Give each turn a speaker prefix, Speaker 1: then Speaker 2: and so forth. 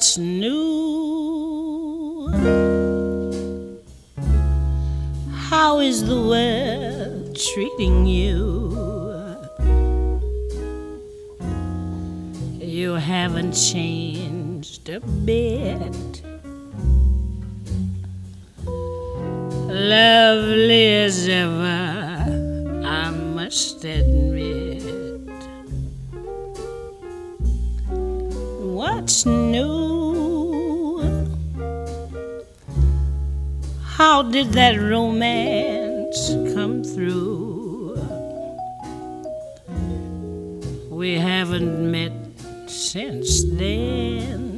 Speaker 1: What's new? How is the world treating you? You haven't changed a bit. Lovely as ever, I must admit. What's new? How did that romance come through? We haven't met since then.